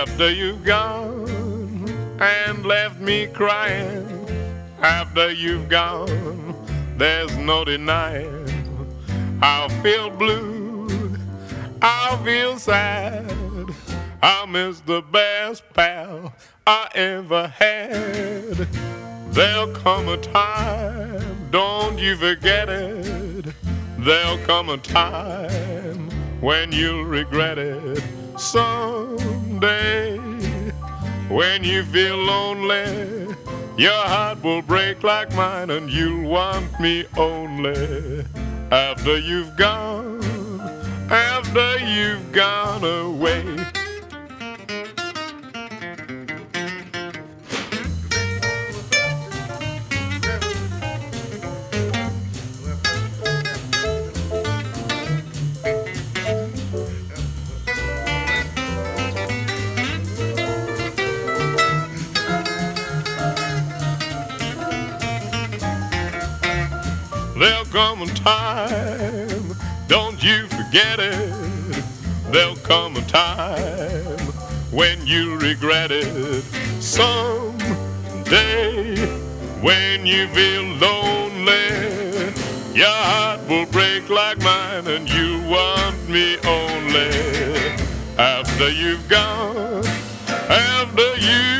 After you've gone and left me crying, after you've gone, there's no denying. I'll feel blue, I'll feel sad. I miss the best pal I ever had. There'll come a time, don't you forget it. There'll come a time when you'll regret it. Someday, when you feel lonely, your heart will break like mine and you'll want me only. After you've gone, after you've gone away. There'll come a time, don't you forget it. There'll come a time when you regret it. Someday, when you feel lonely, your heart will break like mine and you want me only. After you've gone, after you